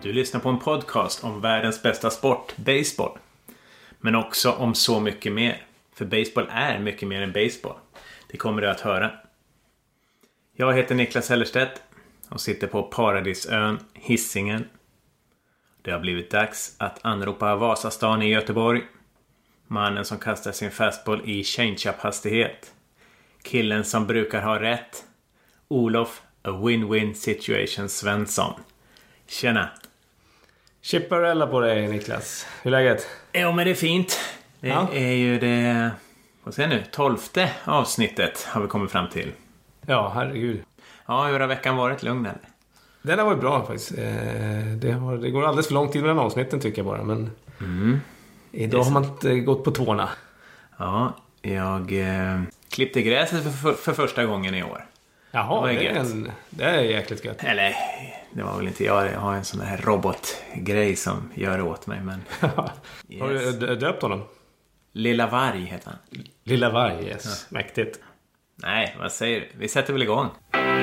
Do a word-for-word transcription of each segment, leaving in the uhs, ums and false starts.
Du lyssnar på en podcast om världens bästa sport, baseball. Men också om så mycket mer. För baseball är mycket mer än baseball. Det kommer du att höra. Jag heter Niklas Hellerstedt och sitter på Paradisön, Hisingen. Det har blivit dags att anropa Vasastan i Göteborg. Mannen som kastar sin fastball i change-up-hastighet. Killen som brukar ha rätt. Olof, a win-win situation Svensson. Tjena. Chipparella på dig, Niklas. Hur är läget? Ja, men det är fint. Det ja. är ju det... Vad säger nu? Tolfte avsnittet har vi kommit fram till. Ja, herregud. Ja, hur har veckan varit? Lugn eller? Den har varit bra faktiskt. Det, har, det går alldeles för lång tid med den avsnitten tycker jag bara. Men mm. idag har man inte gått på tårna. Ja, jag eh, klippte gräset för, för, för första gången i år. Jaha, det, det, är, en, det är jäkligt gött. Eller, det var väl inte jag. Jag har en sån här robotgrej som gör åt mig. Men yes. Har du döpt honom? Lilla Varg heter han. Lilla Varg, yes. Ja. Mäktigt. Nej, vad säger du? Vi sätter väl igång.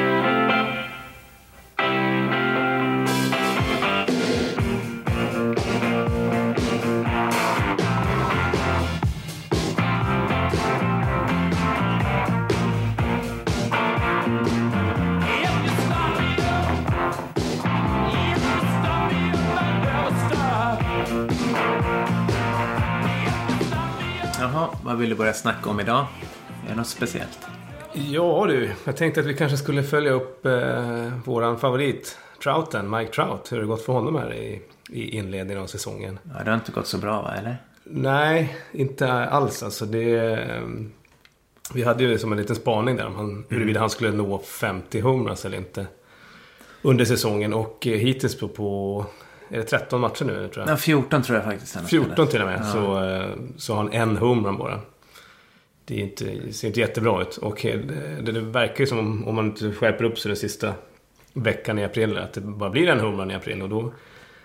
Jaha, vad vill du börja snacka om idag? Är det något speciellt? Ja du, jag tänkte att vi kanske skulle följa upp eh, våran favorit, Trouten, Mike Trout. Hur har det gått för honom här i, i inledningen av säsongen? Ja, det har inte gått så bra va, eller? Nej, inte alls. Alltså det, eh, vi hade ju som en liten spaning där om han, mm. huruvida han skulle nå femtio homeruns eller inte under säsongen. Och eh, hittills på... på är det tretton matcher nu tror jag? Ja, fjorton tror jag faktiskt. fjorton till och med, ja. så, så har han en homerun bara. Det, är inte, det ser inte jättebra ut. Och det, det verkar ju som om, om man inte skärper upp sig den sista veckan i april, att det bara blir en homerun i april. Och då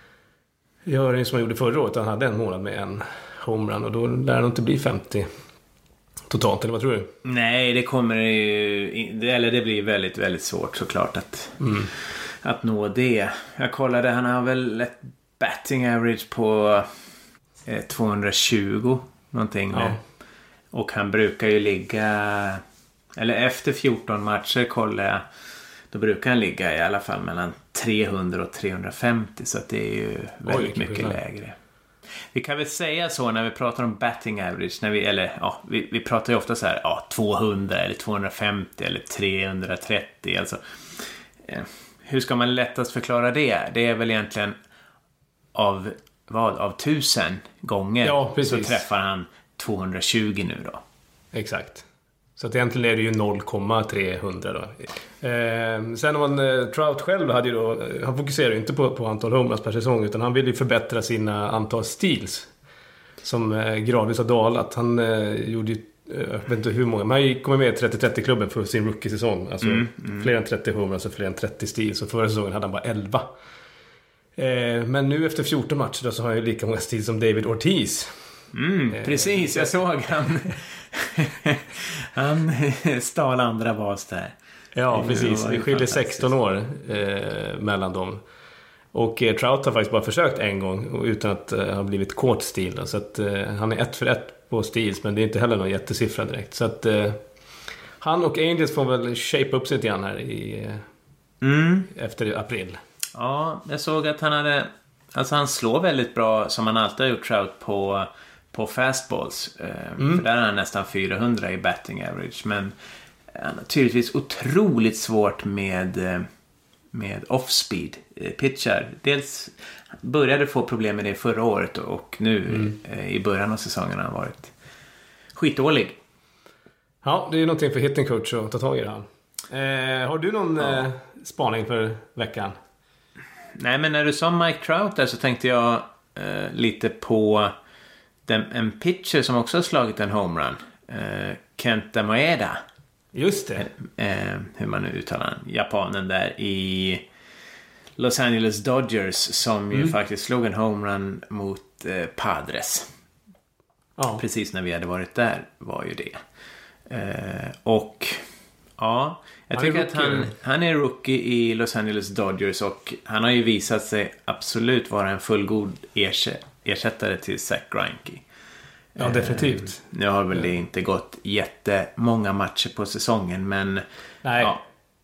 gör det som han gjorde förra året. Han hade en månad med en homerun och då lär det inte bli femtio totalt, eller vad tror du? Nej, det kommer ju... Eller det blir väldigt, väldigt svårt såklart att... Mm. Att nå det. Jag kollade, han har väl ett batting average på eh, tvåhundratjugo någonting nu. Ja. Och han brukar ju ligga, eller efter fjorton matcher kollade jag, då brukar han ligga i alla fall mellan trehundra och trehundrafemtio, så att det är ju väldigt Oj, mycket lägre. Vi kan väl säga så när vi pratar om batting average, när vi, eller ja, vi, vi pratar ju ofta så här, ja, tvåhundra eller tvåhundrafemtio eller trehundratrettio, alltså eh, hur ska man lättast förklara det? Det är väl egentligen av vad? Av tusen gånger ja, så träffar han tvåhundratjugo nu då. Exakt. Så att egentligen är det ju noll komma trehundra då. Eh, sen om man, eh, Trout själv hade ju då, han fokuserar ju inte på, på antal homeruns per säsong, utan han vill ju förbättra sina antal steals som eh, gradvis har dalat. Han eh, gjorde ju jag vet inte hur många, men han kommer med i trettio trettio-klubben för sin rookie-säsong. Alltså mm, mm. fler än trettio homeruns och fler än trettio steals. Och förra säsongen hade han bara elva. Eh, men nu efter fjorton matcher då, så har han ju lika många steals som David Ortiz. Mm, eh, precis, jag såg han. Han stal andra bas där. Ja, precis. Det skiljer sexton år eh, mellan dem. Och eh, Trout har faktiskt bara försökt en gång utan att eh, ha blivit kort steal. Så att eh, han är ett för ett på steals, men det är inte heller någon jättesiffra direkt. Så att eh, han och Angels får väl shape upp sig lite grann här i, eh, mm. efter april. Ja, jag såg att han hade, alltså han slår väldigt bra som han alltid har gjort, Trout, på, på fastballs. Eh, mm. För där är han nästan fyrahundra i batting average. Men han har tydligtvis otroligt svårt med, med off-speed pitcher. Dels började få problem med det förra året och nu mm. i början av säsongen har han varit skitdålig. Ja, det är någonting för hitting coach att ta tag i det här. Eh, har du någon ja. eh, spaning för veckan? Nej, men när du sa Mike Trout där så tänkte jag eh, lite på den, en pitcher som också har slagit en homerun. Eh, Kenta Maeda. Just det. Eh, hur man nu uttalar den. Japanen där i Los Angeles Dodgers som mm. ju faktiskt slog en homerun mot eh, Padres. Ja. Precis när vi hade varit där var ju det. Eh, och Ja, jag Han tycker är att han, han är rookie i Los Angeles Dodgers och han har ju visat sig absolut vara en fullgod ersätt, ersättare till Zach Greinke. Ja, definitivt. Eh, nu har väl det inte gått jättemånga matcher på säsongen, men Nej. Ja,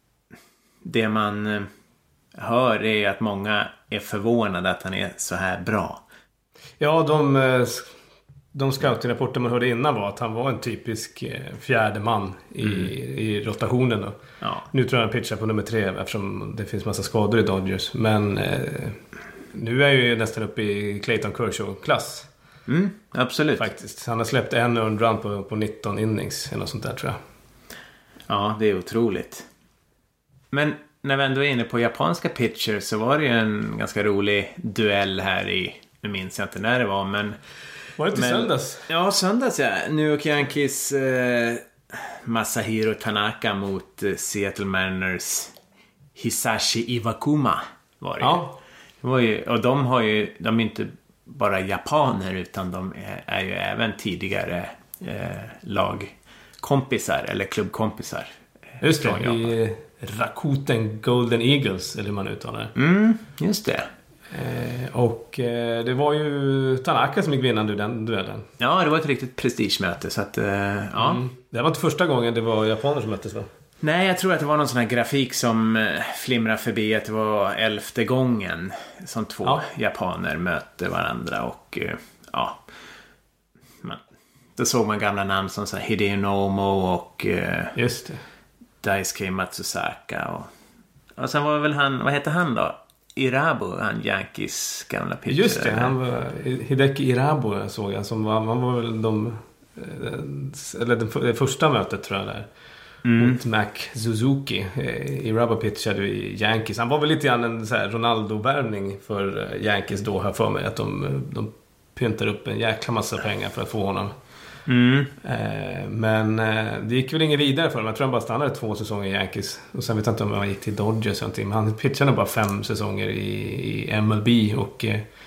det man eh, hör är att många är förvånade att han är så här bra. Ja, de, eh, de scouting-rapporter man hörde innan var att han var en typisk eh, fjärde man i, mm. i rotationen då. Ja. Nu tror jag han pitchar på nummer tre eftersom det finns massa skador i Dodgers. Men eh, nu är jag ju nästan uppe i Clayton Kershaw-klass. Mm, absolut. Faktiskt. Han har släppt en earned run på, på nitton innings eller något sånt där, tror jag. Ja, det är otroligt. Men när vi ändå är inne på japanska pitchers så var det ju en ganska rolig duell här i, nu minns jag inte när det var, men... Var det till men, söndags? Ja, söndags, ja. New York Yankees eh, Masahiro Tanaka mot eh, Seattle Mariners Hisashi Iwakuma var det. Ja. Det var ju, och de har ju, de är inte bara japaner utan de är, är ju även tidigare eh, lagkompisar eller klubbkompisar. Just det, i Rakuten Golden Eagles, eller hur man uttalar det. Mm, just det. Eh, och eh, det var ju Tanaka som gick vinnande ur den duellen. Ja, det var ett riktigt prestigemöte, så att, eh, ja. Mm. Det var inte första gången det var japaner som möttes, va? Nej, jag tror att det var någon sån här grafik som eh, flimrade förbi att det var elfte gången som två ja. japaner mötte varandra och eh, ja, man, då såg man gamla namn som så här Hideo Nomo och eh, just det. Daisuke Matsusaka och, och sen var väl han, vad heter han då? Irabu, han Yankees gamla pitcher. Just det, han var Hideki Irabu, såg jag, som var, han var väl de eller det första mötet, tror jag, där. Mm. Mot Mac Suzuki. Irabu pitchade i Yankees. Han var väl lite grann en så här Ronaldo-värvning för Yankees då, här för mig, att de, de pyntar upp en jäkla massa pengar för att få honom. Mm. Men det gick väl inget vidare för honom. Jag tror han bara stannade två säsonger i Yankees. Och sen vet jag inte om han gick till Dodgers eller någonting. Men han pitchade bara fem säsonger i, i M L B. Och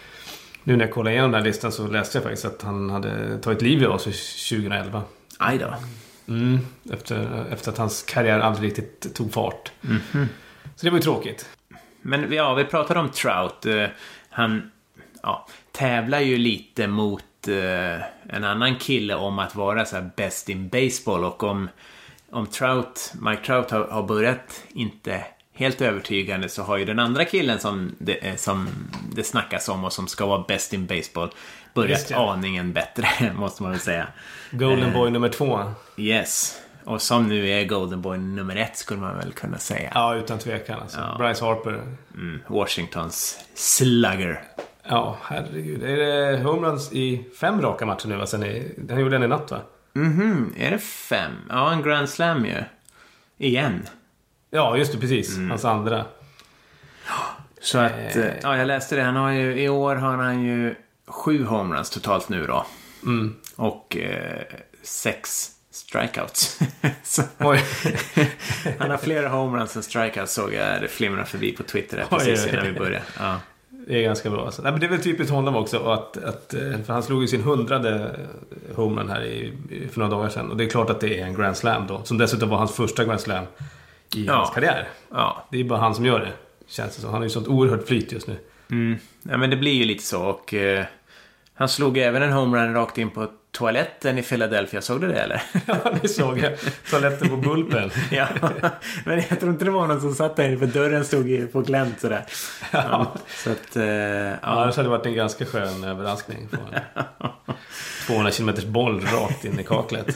nu när jag kollade igenom den här listan så läste jag faktiskt att han hade tagit livet av sig tjugoelva. Aj då. Mm, efter, efter att hans karriär aldrig riktigt tog fart. Mm-hmm. Så det var ju tråkigt. Men ja, vi pratade om Trout. Han ja, tävlar ju lite mot en annan kille om att vara så här best in baseball, och om, om Trout, Mike Trout har, har börjat inte helt övertygande, så har ju den andra killen som det, som det snackas om och som ska vara best in baseball börjat aningen bättre, måste man väl säga. Golden Boy uh, nummer två. Yes. Och som nu är Golden Boy nummer ett, skulle man väl kunna säga. Ja, utan tvekan alltså. Ja. Bryce Harper. Mm, Washingtons slugger. Ja, herregud. Är det home runs i fem raka matcher nu? Va? Sen är, han gjorde den i natt, va? Mhm, är det fem? Ja, en Grand Slam ju. Igen. Ja, just det, precis. Mm. Hans andra. Så att, eh. ja, jag läste det. Han har ju, i år har han ju sju home runs totalt nu då. Mm. Och eh, sex strikeouts. Så, han har flera home runs än strikeouts, såg jag det flimra förbi på Twitter här, precis innan vi började. Ja. Det är ganska bra alltså. Nej, men det är väl typiskt honom också att, att, för han slog ju sin hundrade homerun här i, för några dagar sedan. Och det är klart att det är en Grand Slam då, som dessutom var hans första Grand Slam i ja. hans karriär. Ja. Det är bara han som gör det, känns det så. Han har ju sånt oerhört flyt just nu. Mm. Ja, men det blir ju lite så. Och eh, han slog även en homerun rakt in på toaletten i Philadelphia. Såg du det, eller? Ja, det såg jag. Toaletten på Bullpen. Ja, men jag tror inte det var någon som satt där, för dörren stod på glänt sådär. Ja. Ja, så att, eh, ja. Ja, det hade varit en ganska skön överraskning. tvåhundra kilometers boll rakt in i kaklet.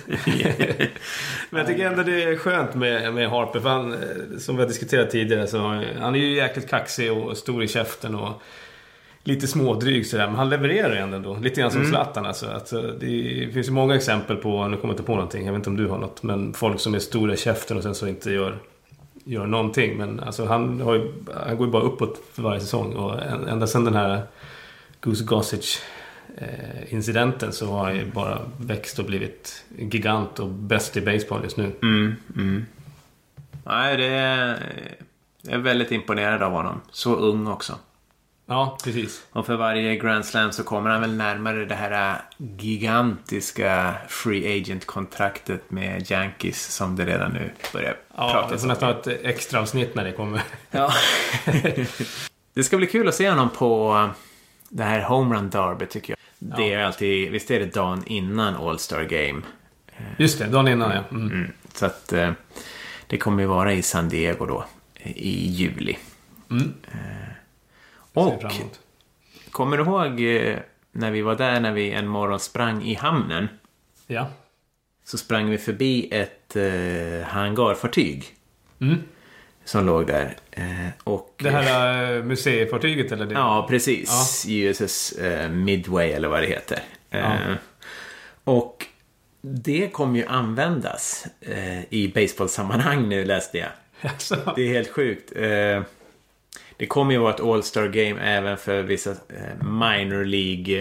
Men jag tycker ändå det är skönt med, med Harper. För han, som vi har diskuterat tidigare, så han är ju jäkligt kaxig och stor i käften och lite smådryg sådär, men han levererar ju ändå då. Lite grann som mm. Zlatan alltså. Alltså. Det finns ju många exempel på, nu kommer jag inte på någonting, jag vet inte om du har något, men folk som är stora i käften och sen så inte gör, gör någonting. Men alltså han, har ju, han går ju bara uppåt för varje säsong. Och ända sedan den här Goose Gossage eh, incidenten så har han ju bara växt och blivit gigant och bäst i baseball just nu. Mm, mm. Nej, det är, jag är väldigt imponerad av honom. Så ung också. Ja, precis. Och för varje Grand Slam så kommer han väl närmare det här gigantiska free agent-kontraktet med Yankees som det redan nu börjar ja, pratas om. Ja, det får nästan ett extra avsnitt när det kommer. Ja. Det ska bli kul att se honom på det här Home Run Derby tycker jag. Ja. Det är alltid, visst är det dagen innan All-Star Game. Just det, dagen innan, ja. Mm. Mm. Så att eh, det kommer ju vara i San Diego då i juli. Mm. Eh, och kommer du ihåg eh, när vi var där när vi en morgon sprang i hamnen? Ja. Så sprang vi förbi ett eh, hangarfartyg. Mm. Som låg där. Eh, och, det här museifartyget eller det? Ja, precis. Ja. U S S eh, Midway eller vad det heter. Eh, ja. Och det kommer ju användas eh, i baseballsammanhang nu, läste jag. Alltså. Det är helt sjukt. Eh, det kommer ju vara ett All-Star Game även för vissa eh, minor League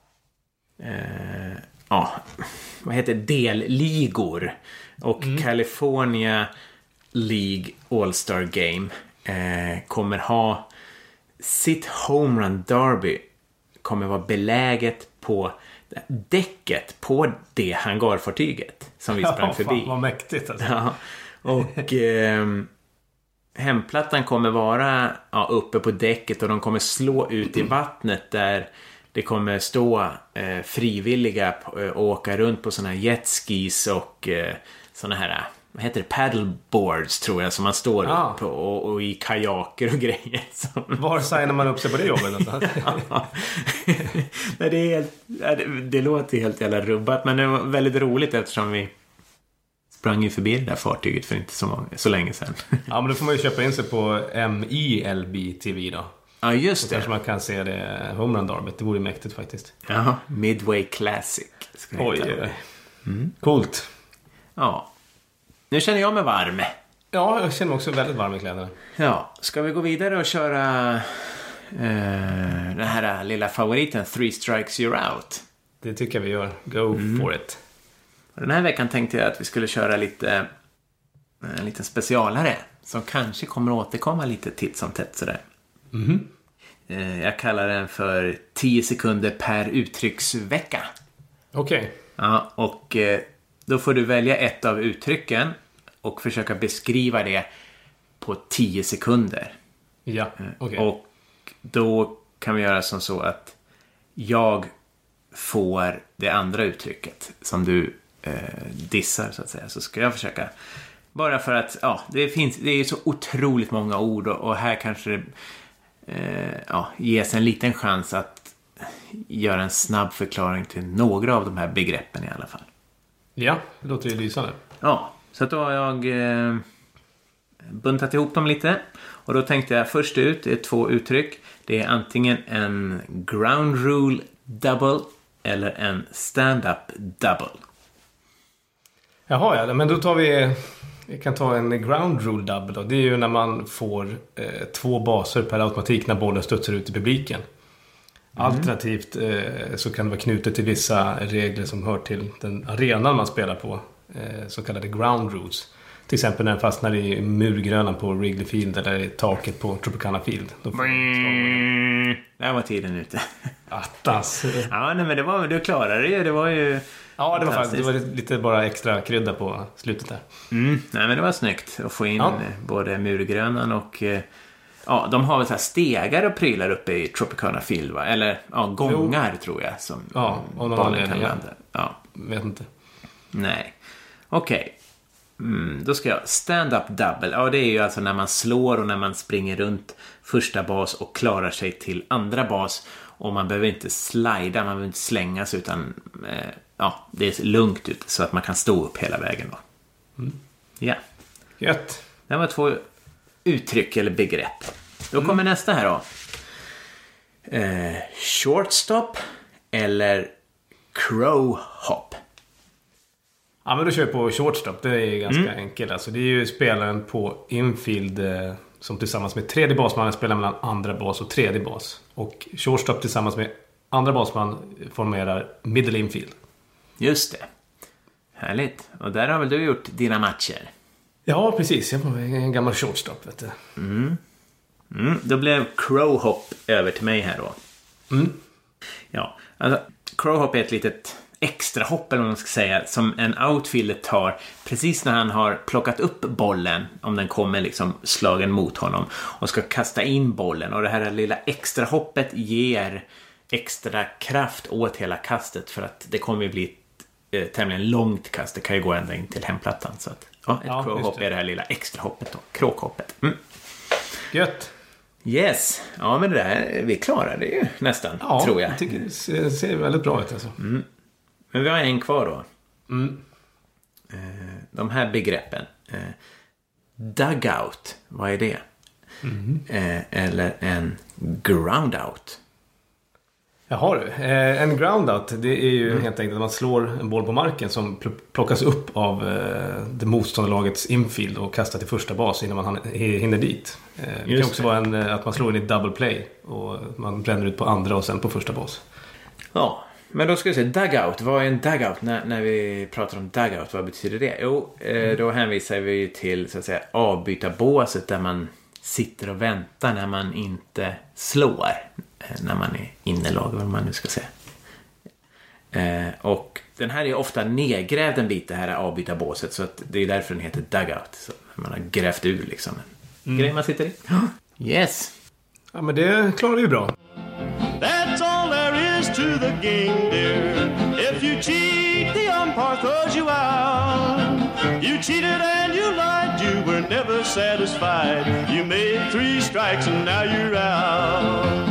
eh, ja, vad heter det? Delligor. Och mm. California League All-Star Game eh, kommer ha sitt Home Run Derby kommer vara beläget på däcket på det hangarfartyget som vi sprang ja, förbi. Fan, vad mäktigt alltså. Ja, och eh, hemplattan kommer vara ja, uppe på däcket och de kommer slå ut i vattnet där det kommer stå eh, frivilliga och åka runt på såna här jetskis och eh, såna här, vad heter det, paddleboards tror jag som man står ah. upp och, och i kajaker och grejer. Som... Var signar man upp sig på det jobbet? ja. Nej, det, är helt, det, det låter helt jävla rubbat men det var väldigt roligt eftersom vi sprang ju förbi det där fartyget för inte så, många, så länge sedan. Ja, men då får man ju köpa in sig på M I L B T V då. Ja, just så det. Kanske man kan se det Home Run Derby. Det vore mäktigt faktiskt. Ja, Midway Classic. Oj, oj. Mm. Coolt. Ja. Nu känner jag mig varm. Ja, jag känner mig också väldigt varm i kläderna. Ja, ska vi gå vidare och köra eh, den här lilla favoriten Three Strikes You're Out? Det tycker jag vi gör. Go mm. for it. Den här veckan tänkte jag att vi skulle köra lite en liten specialare som kanske kommer att återkomma lite titt som tätt sådär. Mm. Jag kallar den för tio sekunder per uttrycksvecka. Okej. Okay. Ja, och då får du välja ett av uttrycken och försöka beskriva det på tio sekunder. Ja, okej. Okay. Och då kan vi göra som så att jag får det andra uttrycket som du eh, dissar så att säga. Så ska jag försöka, bara för att ja, det finns, det är så otroligt många ord och, och här kanske det eh, ja, ges en liten chans att göra en snabb förklaring till några av de här begreppen i alla fall. Ja, det låter ju lysande. Ja, så då har jag eh, buntat ihop dem lite. Och då tänkte jag först ut, det är två uttryck. Det är antingen en ground rule double eller en stand-up double. Jaha, ja, men då tar vi... Vi kan ta en ground rule double då. Det är ju när man får eh, två baser per automatik när bollen studsar ut i publiken. Mm. Alternativt eh, så kan det vara knutet till vissa regler som hör till den arenan man spelar på. Eh, så kallade ground rules. Till exempel när den fastnar i murgrönan på Wrigley Field eller i taket på Tropicana Field. Då får mm. Där var tiden ute. Attas. Ja, nej, men det var, du klarade det ju. Det var ju... Ja, det var faktiskt, det var lite bara extra krydda på slutet där. Mm, nej, men det var snyggt att få in ja. både murgrönan och... Ja, de har väl så här stegar och prylar uppe i Tropicana Field, va? Eller ja, gångar jo. tror jag. Som ja, om någon anledning. Ja. ja. Vet inte. Nej. Okej. Okay. Mm, då ska jag stand-up double. Ja, det är ju alltså när man slår och när man springer runt första bas och klarar sig till andra bas. Och man behöver inte slida, man behöver inte slängas utan eh, ja, det är lugnt ut så att man kan stå upp hela vägen då. Mm. Ja. Gött. Det var två uttryck eller begrepp. Då kommer mm. nästa här då. Eh, shortstop eller crow hop. Ja, men då kör vi på shortstop. Det är ju ganska mm. enkelt. Alltså, det är ju spelaren på infield eh, som tillsammans med tredje basmannen spelar mellan andra bas och tredje bas. Och shortstop tillsammans med andra basman formerar middle infield. Just det. Härligt. Och där har väl du gjort dina matcher? Ja, precis. Jag var en gammal shortstop, vet du. Mm. Mm, då blev crowhop över till mig här då. Mm. Ja, alltså crowhop är ett litet extra hopp eller vad man ska säga som en outfielder tar precis när han har plockat upp bollen om den kommer liksom slagen mot honom och ska kasta in bollen, och det här lilla extra hoppet ger extra kraft åt hela kastet för att det kommer ju bli ett eh, tämligen långt kast. Det kan ju gå ända in till hemplattan, så att ja, ett ja, crowhop det. är det här lilla extra hoppet då, kråkhoppet. Mm. Gött. Yes, ja men det där, vi klarar det ju nästan, ja, tror jag. jag tycker det ser, ser väldigt bra ut alltså. Mm. Men vi har en kvar då. Mm. De här begreppen. Dugout, vad är det? Mm. Eller en groundout. Jaha du, eh, en groundout, det är ju mm. helt enkelt att man slår en boll på marken som plockas upp av eh, det motståndarlagets infield och kastar till första bas innan man hinner dit. Eh, det kan också det. vara en, att man slår in i double play och man bränner ut på andra och sen på första bas. Ja, men då ska vi se, dugout, vad är en dugout? När, när vi pratar om dugout, vad betyder det? Jo, eh, då hänvisar vi till så att säga avbytarbåset där man sitter och väntar när man inte slår, när man är innelag, vad man nu ska säga. Eh, och den här är ofta nedgrävd en bit, det här avbytarbåset, så att det är därför den heter dugout, så man har grävt ur liksom en mm. grej man sitter i. Yes. Ja, men det klarar vi ju bra. That's all there is to the game, dear. If you cheat, the umpire throws you out. You cheated and you lied, you were never satisfied. You made three strikes and now you're out.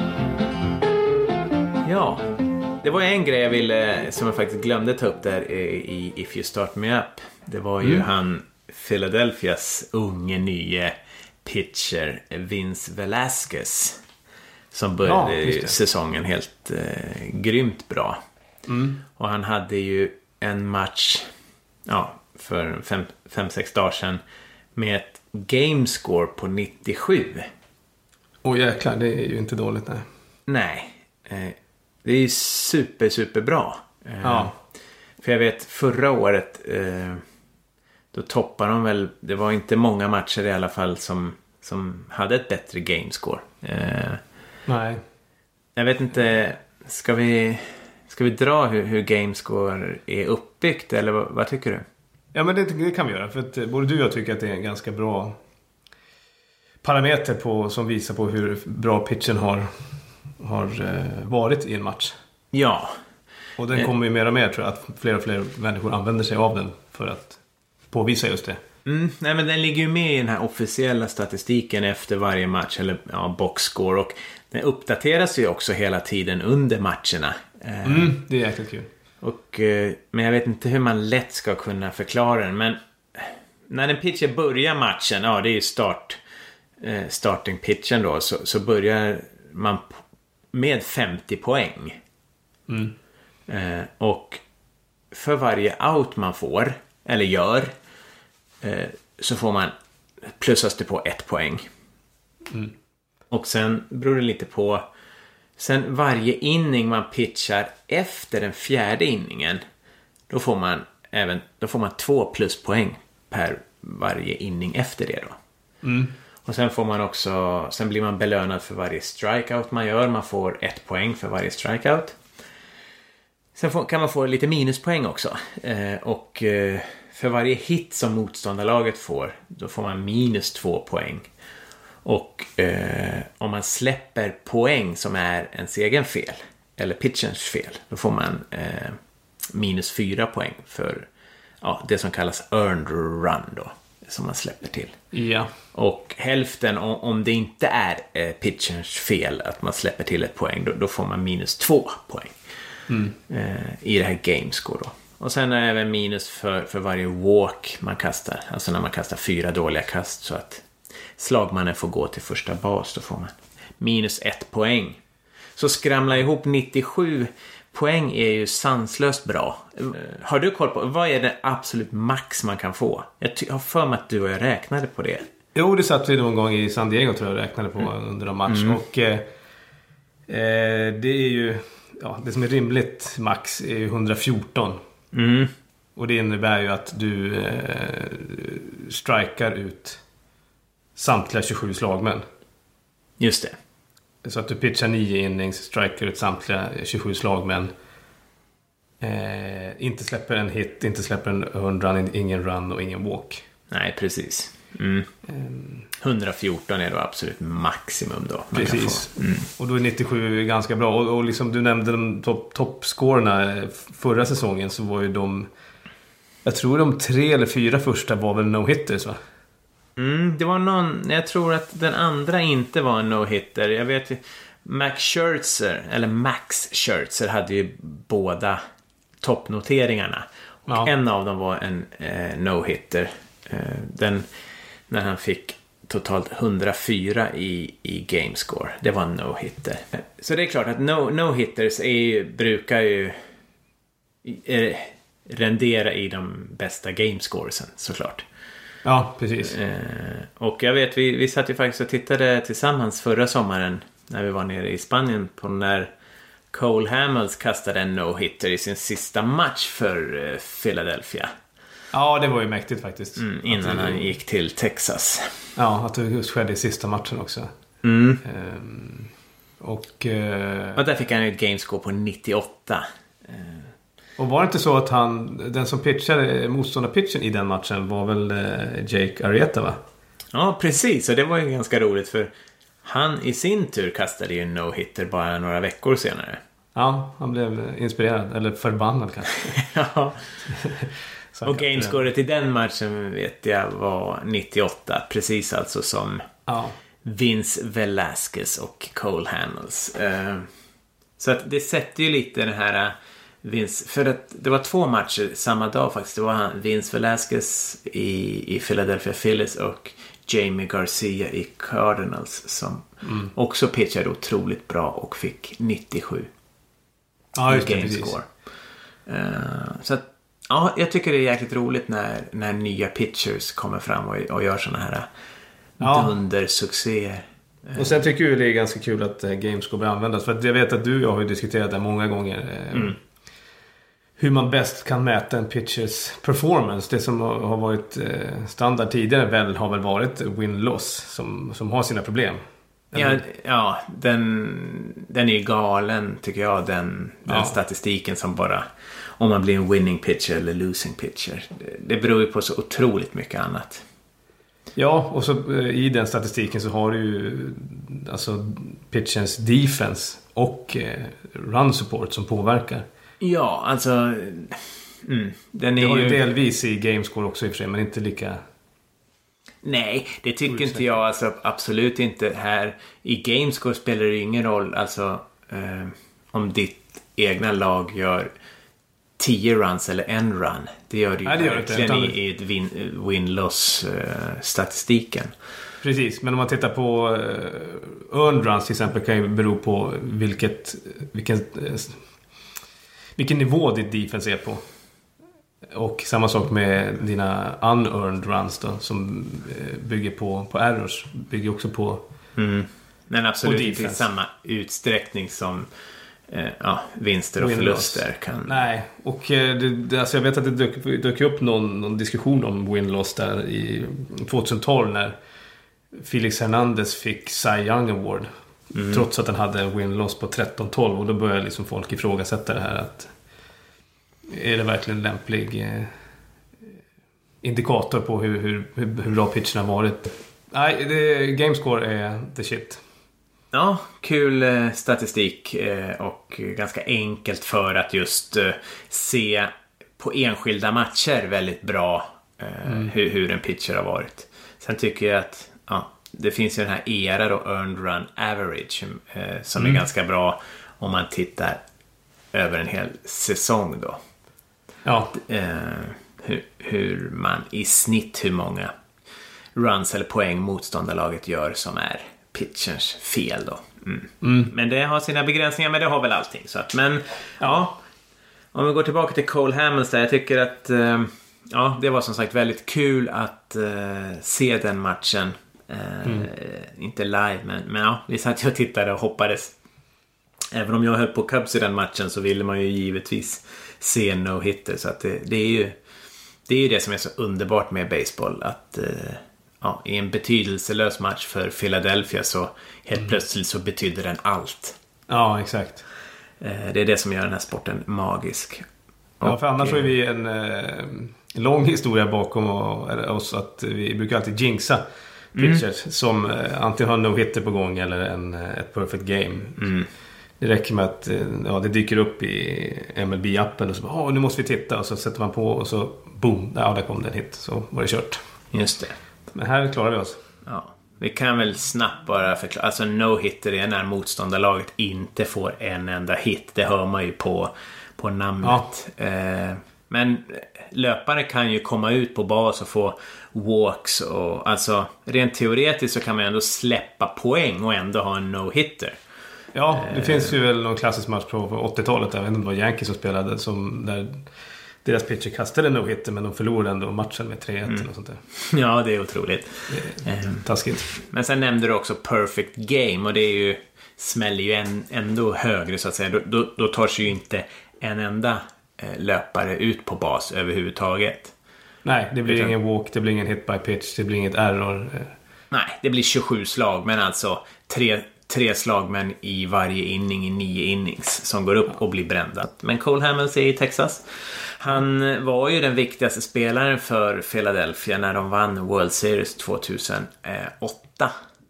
Ja, det var en grej jag ville, som jag faktiskt glömde ta upp där i If You Start Me Up. Det var ju mm. han Philadelphias unge nye pitcher Vince Velasquez som började ja, säsongen helt eh, grymt bra. Mm. Och han hade ju en match ja, för fem, fem, sex dagar sedan med ett gamescore på nittiosju. Åh jäklar, det är ju inte dåligt, nej. Nej, eh, det är super, super bra. Eh, ja. För jag vet, förra året eh, då toppade de väl, det var inte många matcher i alla fall som, som hade ett bättre gamescore. Eh, Nej. Jag vet inte, ska vi, ska vi dra hur, hur gamescore är uppbyggt, eller vad, vad tycker du? Ja, men det, det kan vi göra, för att både du och jag tycker att det är en ganska bra parameter på, som visar på hur bra pitchen har, har eh, varit i en match. Ja. Och den kommer ju mer och mer, tror jag, att fler och fler människor använder sig av den för att påvisa just det. Mm, nej, men den ligger ju med i den här officiella statistiken efter varje match, eller ja, boxscore, och den uppdateras ju också hela tiden under matcherna. Mm, det är jäkligt kul. Och, men jag vet inte hur man lätt ska kunna förklara den, men när en pitcher börjar matchen, ja det är ju start, starting pitchen då, så, så börjar man med femtio poäng. Mm. Och för varje out man får, eller gör, så får man plussas det på ett poäng. Mm. Och sen beror det lite på, sen varje inning man pitchar efter den fjärde inningen, då får man även då får man två pluspoäng per varje inning efter det då. Mm. Och sen får man också, sen blir man belönad för varje strikeout man gör. Man får ett poäng för varje strikeout. Sen får, kan man få lite minuspoäng också. Eh, och eh, för varje hit som motståndarlaget får, då får man minus två poäng. Och eh, om man släpper poäng som är ens egen fel, eller pitchens fel, då får man eh, minus fyra poäng för ja, det som kallas earned run då, som man släpper till. Ja. Och hälften, om, om det inte är eh, pitchens fel att man släpper till ett poäng, då, då får man minus två poäng. Mm. Eh, i det här gamescore då. Och sen är det även minus för, för varje walk man kastar. Alltså när man kastar fyra dåliga kast så att slagmannen får gå till första bas, då får man minus ett poäng. Så skramla ihop nittiosju poäng är ju sanslöst bra. Har du koll på, vad är det absolut max man kan få? Jag ty- har för mig att du och jag räknade på det. Jo, det satt vi någon gång i San Diego, tror jag, räknade på mm. under en match. Mm. Och eh, det är ju, ja, det som är rimligt max är ju hundrafjorton. Mm. Och det innebär ju att du eh, strikar ut samtliga tjugosju slagmän. Just det. Så att du pitchar nio innings, striker ut samtliga tjugosju slag, men eh, inte släpper en hit, inte släpper en home run, ingen run och ingen walk. Nej, precis. Mm. Um, hundrafjorton är då absolut maximum då. Precis. Mm. Och då är nittiosju ganska bra. Och, och liksom du nämnde de topp, toppscorerna förra säsongen, så var ju de, jag tror de tre eller fyra första var väl no-hitters, va? Mm, det var någon, jag tror att den andra inte var en no-hitter. Jag vet, Max Scherzer, eller Max Scherzer hade ju båda toppnoteringarna. Och ja. En av dem var en eh, no-hitter. Eh, den, när han fick totalt hundrafyra i, i gamescore. Det var en no-hitter. Så det är klart att no, no-hitters är ju, brukar ju är, rendera i de bästa gamescoresen, såklart. Ja, precis. Eh, och jag vet, vi, vi satt ju faktiskt och tittade tillsammans förra sommaren när vi var nere i Spanien på när Cole Hamels kastade en no-hitter i sin sista match för eh, Philadelphia. Ja, det var ju mäktigt faktiskt. Mm, innan det, han gick till Texas. Ja, att det just skedde i sista matchen också. Mm. Ehm, och, eh, och där fick han ett gamescore på nittioåtta. Ehm. Och var det inte så att han, den som pitchade motståndarpitchen i den matchen var väl eh, Jake Arrieta, va? Ja, precis. Och det var ju ganska roligt, för han i sin tur kastade ju en no-hitter bara några veckor senare. Ja, han blev inspirerad. Eller förbannad kanske. Ja. Och gamescoret i den matchen vet jag var nittioåtta. Precis alltså som ja. Vince Velasquez och Cole Hamels. Uh, så att det sätter ju lite den här Vince, för att det var två matcher samma dag faktiskt. Det var han, Vince Velasquez i, i Philadelphia Phillies och Jamie Garcia i Cardinals, som mm. också pitchade otroligt bra och fick nittiosju ja, just i gamescore. Uh, så att ja, jag tycker det är jäkligt roligt när, när nya pitchers kommer fram och, och gör såna här ja. dundersuccéer. Och sen tycker jag det är ganska kul att uh, gamescore blir användas. För att jag vet att du och jag har ju diskuterat det många gånger. Uh, mm. Hur man bäst kan mäta en pitchers performance. Det som har varit uh, standard tidigare väl har väl varit win-loss som, som har sina problem. Ja, ja den, den är galen tycker jag. Den, den ja. statistiken som bara, om man blir en winning pitcher eller losing pitcher. Det, det beror ju på så otroligt mycket annat. Ja, och så i den statistiken så har du ju alltså pitchens defense och eh, run support som påverkar. Ja, alltså mm, den är det har ju ju delvis i gamescore också i och för sig, men inte lika. Nej, det tycker inte jag, alltså absolut inte. Här i gamescore spelar det ingen roll, alltså eh, om ditt egna lag gör tio runs eller en run. Det gör det ju Nej, det gör verkligen det, i, i ett win, win-loss-statistiken. Precis, men om man tittar på uh, earned runs till exempel kan ju bero på vilket, vilken, uh, vilken nivå ditt defense är på. Och samma sak med dina unearned runs då, som uh, bygger på, på errors. Bygger också på mm. Men absolut inte i samma utsträckning som Eh, ja, vinster och förluster kan... Nej, och eh, det, det, alltså jag vet att det dök, dök upp någon, någon diskussion om win-loss där i tjugohundratolv när Felix Hernandez fick Cy Young Award mm. trots att han hade en win-loss på tretton tolv, och då började liksom folk ifrågasätta det här att är det verkligen lämplig eh, indikator på hur, hur, hur, hur bra pitchen har varit. Nej, det, gamescore är the shit. Ja, kul eh, statistik eh, och ganska enkelt för att just eh, se på enskilda matcher väldigt bra eh, mm. hur, hur en pitcher har varit. Sen tycker jag att ja, det finns ju den här E R A och earned run average eh, som mm. är ganska bra om man tittar över en hel säsong då. Ja. Eh, hur, hur man i snitt hur många runs eller poäng motståndarlaget gör som är pitchers fel då. Mm. Mm. Men det har sina begränsningar, men det har väl allting. Så att, men ja, om vi går tillbaka till Cole Hamels där, jag tycker att eh, ja, det var som sagt väldigt kul att eh, se den matchen. Eh, mm. Inte live, men, men ja, vi satt ju och tittade och hoppades. Även om jag höll på Cubs i den matchen så ville man ju givetvis se no-hitter. Så att det, det är ju det är ju det som är så underbart med baseball, att eh, ja, i en betydelselös match för Philadelphia så helt mm. plötsligt så betyder den allt. Ja, exakt. Det är det som gör den här sporten magisk. Ja, och, för annars har vi en eh, lång historia bakom oss att vi brukar alltid jinxa pitchers mm. som eh, antingen har en no-hitter på gång eller en, ett perfect game. Mm. Det räcker med att ja, det dyker upp i M L B-appen och så bara, nu måste vi titta, och så sätter man på och så boom, ja, där kom det en hit, så var det kört. Just det. Men här klarar vi oss. Ja, vi kan väl snabbt bara förklara, alltså no-hitter är när motståndarlaget inte får en enda hit, det hör man ju på, på namnet. Ja. Eh, men löpare kan ju komma ut på bas och få walks, och alltså rent teoretiskt så kan man ändå släppa poäng och ändå ha en no-hitter. Ja, det eh. finns ju väl någon klassisk match på åttiotalet där, jag vet inte om det var Yankees som spelade, som där deras pitcher kastade no-hitter men de förlorade ändå matchen med tre ett mm. eller sånt där. Ja, det är otroligt. Det är taskigt. Men sen nämnde du också perfect game, och det är ju smäller ju en, ändå högre så att säga. Då, då, då tar sig ju inte en enda eh, löpare ut på bas överhuvudtaget. Nej, det blir Utan, ingen walk, det blir ingen hit by pitch, det blir inget error. Nej, det blir tjugosju slag, men alltså tre, tre slagmän i varje inning i nio innings som går upp och blir brända. Men Cole Hamels är i Texas. Han var ju den viktigaste spelaren för Philadelphia när de vann World Series tjugohundraåtta.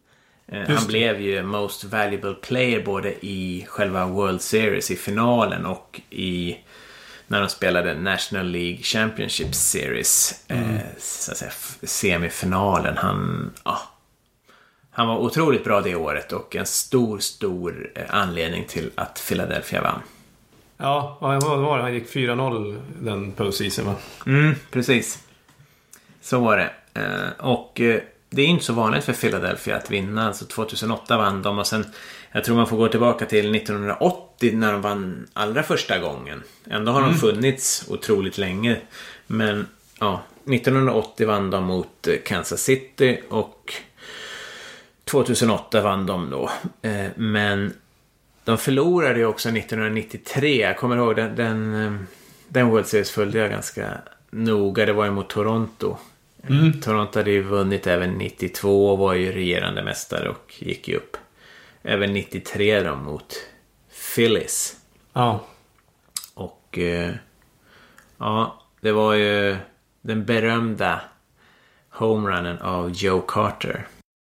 Han blev ju most valuable player både i själva World Series i finalen och i när de spelade National League Championship Series mm. eh, så att säga, semifinalen. Han, ja, han var otroligt bra det året och en stor, stor eh, anledning till att Philadelphia vann. Ja, vad var det? Han gick fyra noll den postseason, va? Mm, precis. Så var det. Eh, och eh, det är inte så vanligt för Philadelphia att vinna. Alltså tjugohundraåtta vann de, och sen jag tror man får gå tillbaka till nittonhundraåttio när de vann allra första gången. Ändå har mm. de funnits otroligt länge. Men ja, nittonhundraåttio vann de mot Kansas City och tjugohundraåtta vann de då. Eh, men de förlorade ju också nittonhundranittiotre. Jag kommer ihåg den, den, den World Series följde jag ganska noga. Det var ju mot Toronto. Mm. Toronto hade ju vunnit även nittiotvå och var ju regerande mästare och gick ju upp. Även nittiotre då mot Phillies. Ja. Och eh, ja, det var ju den berömda homerunnen av Joe Carter.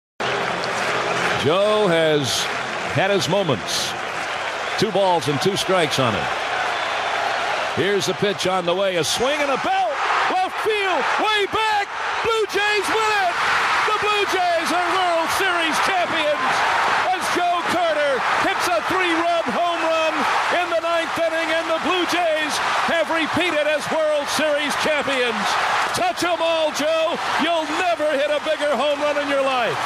Joe has had his moments. Two balls and two strikes on it. Here's the pitch on the way. A swing and a belt. Left field. Way back. Blue Jays win it. The Blue Jays are World Series champions as Joe Carter hits a three-run home run in the ninth inning, and the Blue Jays have repeated as World Series champions. Touch them all, Joe. You'll never hit a bigger home run in your life.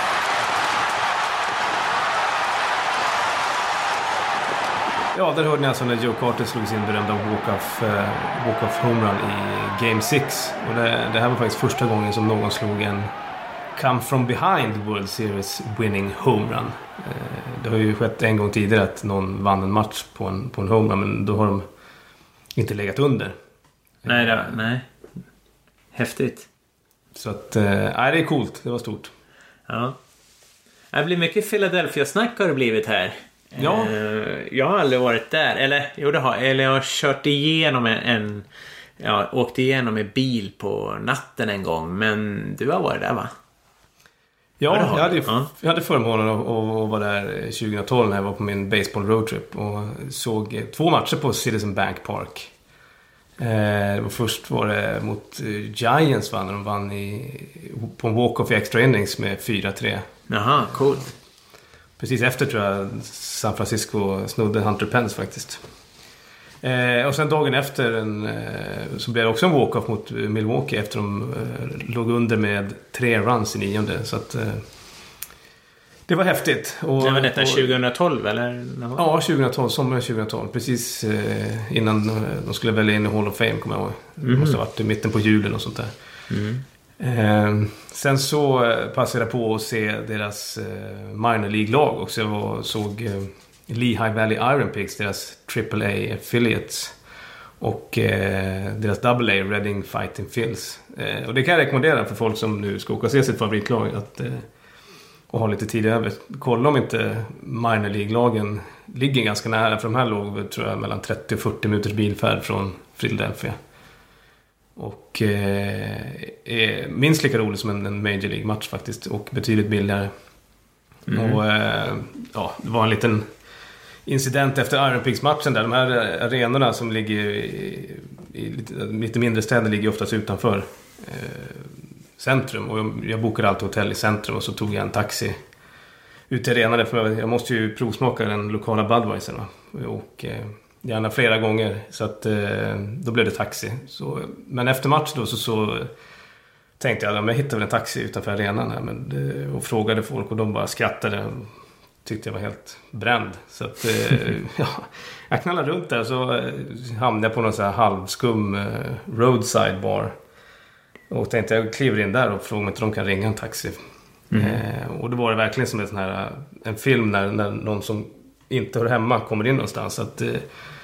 Ja, där hörde ni alltså när Joe Carter slog sin berömda walk-off, uh, walk-off homerun i Game sex. Och det, det här var faktiskt första gången som någon slog en come from behind World Series winning homerun. Uh, det har ju skett en gång tidigare att någon vann en match på en, på en homerun, men då har de inte legat under. Nej, då, nej. Häftigt. Så att, uh, nej, det är coolt. Det var stort. Ja. Det blir mycket Philadelphia-snack har det blivit här. Ja. Jag har aldrig varit där. Eller, jo, det har, eller jag har kört igenom en, en ja, åkt igenom en bil på natten en gång. Men du har varit där, va? Ja, jag hade, ja. jag hade förmånen att, att vara där tjugohundratolv när jag var på min baseball roadtrip och såg två matcher på Citizen Bank Park. Eh, först var det mot Giants, va, när de vann i, på en walk-off i extra innings med fyra tre. Jaha, coolt. Precis efter tror jag San Francisco snodde Hunter Pence faktiskt. Eh, och sen dagen efter en, eh, så blev det också en walk-off mot Milwaukee efter de eh, låg under med tre runs i nionde. Så att, eh, det var häftigt. Och, det var detta och, tjugohundratolv eller? Ja, tjugohundratolv, sommaren tjugohundratolv. Precis eh, innan de skulle välja in i Hall of Fame, kommer jag ihåg. Mm. Det måste ha varit i mitten på julen och sånt där. Mm. Eh, sen så passade jag på att se deras eh, minor League-lag också. Jag såg eh, Lehigh Valley Iron Pigs, deras triple A affiliates. Och eh, deras double A, Reading Fighting Phils. Eh, och det kan jag rekommendera för folk som nu ska åka och se sitt favoritlag att, eh, och ha lite tid över. Kolla om inte minor League-lagen ligger ganska nära. För de här låg tror jag mellan trettio och fyrtio minuters bilfärd från Philadelphia. Och eh, är minst lika roligt som en, en Major League-match faktiskt. Och betydligt billigare. Mm. Och eh, ja, det var en liten incident efter Iron Pigs-matchen där. De här arenorna som ligger i, i lite, lite mindre städer ligger oftast utanför eh, centrum. Och jag, jag bokade alltid hotell i centrum och så tog jag en taxi ut till arenan. För jag måste ju provsmaka den lokala Budweiser. Och eh, gärna flera gånger. Så att eh, då blev det taxi. Så, men efter match då så, så tänkte jag att jag hittade väl en taxi utanför arenan här, men, och frågade folk och de bara skrattade och tyckte jag var helt bränd. Så att eh, ja, jag knallade runt där så eh, hamnade jag på någon så här halvskum eh, roadside bar. Och tänkte jag kliver in där och frågar om inte de kan ringa en taxi. Mm. Eh, och då var det verkligen som en, sån här, en film när, när någon som inte hör hemma kommer in någonstans. Att eh,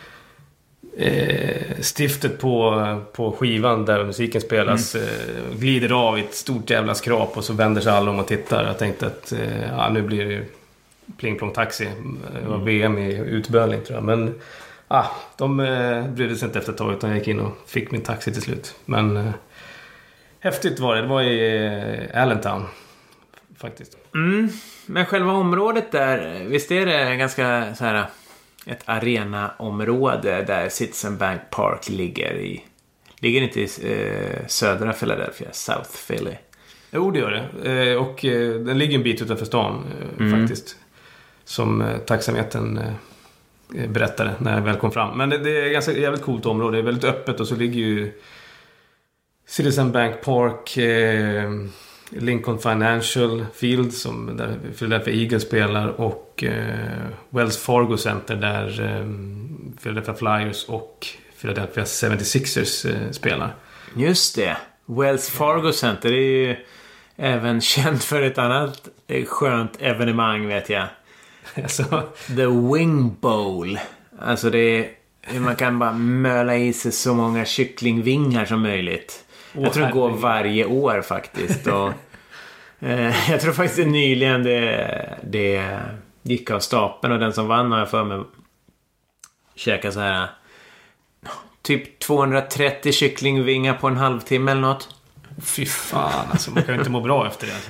eh, stiftet på, på skivan där musiken spelas mm. eh, glider av i ett stort jävla skrap och så vänder sig alla om och tittar. Jag tänkte att eh, ja, nu blir det pling plong taxi. Det var V M i utbölning tror jag. Men ah, de eh, brydde sig inte efter ett tag utan jag gick in och fick min taxi till slut. Men eh, häftigt var det. Det var i eh, Allentown faktiskt. Mm, men själva området där, visst är det ganska så här ett arenaområde där Citizen Bank Park ligger i. Ligger inte i eh, södra Philadelphia, South Philly? Jo, det gör det. Eh, och eh, den ligger en bit utanför stan eh, mm. faktiskt. Som eh, taxametern eh, berättade när jag väl kom fram. Men det, det är ganska jävligt coolt område. Det är väldigt öppet och så ligger ju Citizen Bank Park, eh, Lincoln Financial Field som där Philadelphia Eagles spelar och eh, Wells Fargo Center där eh, Philadelphia Flyers och Philadelphia seventy-sixers eh, spelar. Just det. Wells Fargo Center är ju även känt för ett annat skönt evenemang vet jag. Alltså. The Wing Bowl. Alltså det är, man kan bara möla i sig så många kycklingvingar som möjligt. Oh, jag tror det går varje år faktiskt. Och, eh, jag tror faktiskt det nyligen det, det gick av stapeln och den som vann har jag för mig käka så här typ tvåhundratrettio kycklingvingar på en halvtimme eller något. Fy fan, alltså man kan ju inte må bra efter det.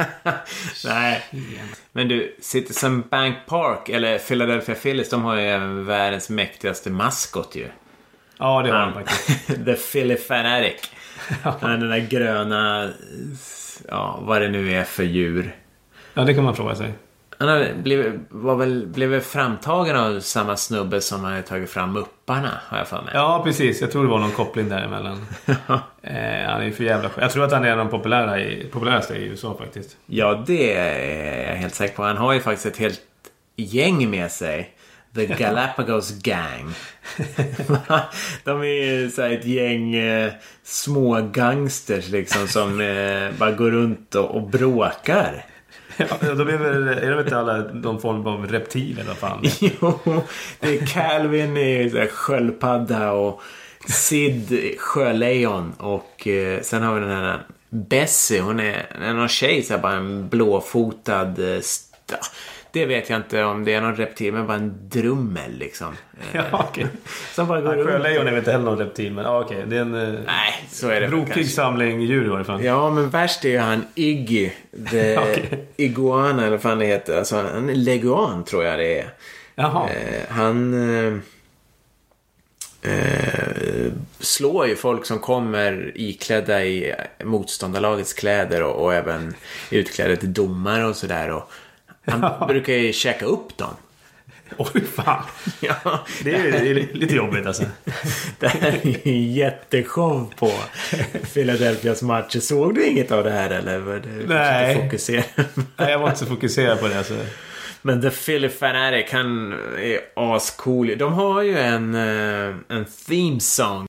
Nej. Men du, Citizen Bank Park eller Philadelphia Phillies, de har ju även världens mäktigaste maskot ju. Ja, det har de faktiskt. The Philly Fanatic. Den där gröna, ja, vad det nu är för djur. Ja, det kan man fråga sig. Han blev, var väl, blev framtagen av samma snubbe som hade tagit fram Upparna, har jag för mig. Ja, precis. Jag tror det var någon koppling däremellan. eh, han är ju för jävla skön. Jag tror att han är den populära i, populäraste i U S A faktiskt. Ja, det är jag helt säker på. Han har ju faktiskt ett helt gäng med sig. The Galapagos Gang. De är ju så här ett gäng eh, små gangsters liksom som eh, bara går runt och, och bråkar. Ja, de är väl, är de inte alla någon form av reptil eller vad fan? Jo, det är Calvin är så här sköldpadda och Sid sjölejon och eh, sen har vi den här Bessie, hon är en tjej så här, bara en blåfotad st- det vet jag inte om det är någon reptil men bara en drummel liksom. Ja, okej. Okay. Som bara går runt. Sjölejon är väl inte heller någon reptil men ja, okej, okay. Det är en nej, så är det brokig samling djur i varje fall. Ja, men värst är ju han Iggy the okay. Iguana eller vad fan det heter. Alltså han är leguan tror jag det är. Jaha. Eh, han eh, eh, slår ju folk som kommer iklädda i motståndarlagets kläder och, och även utklädda till domare och sådär och han ja. brukar ju checka upp dem. Oj fan. Ja. Det är, det är lite jobbigt alltså. Det här är en jätteshow på Philadelphias matcher. Såg du inget av det här eller? Du Nej. Fokusera. Nej, jag var inte så fokuserad på det alltså. Men The Philly Fanatic, han är ascool. De har ju en, en theme song.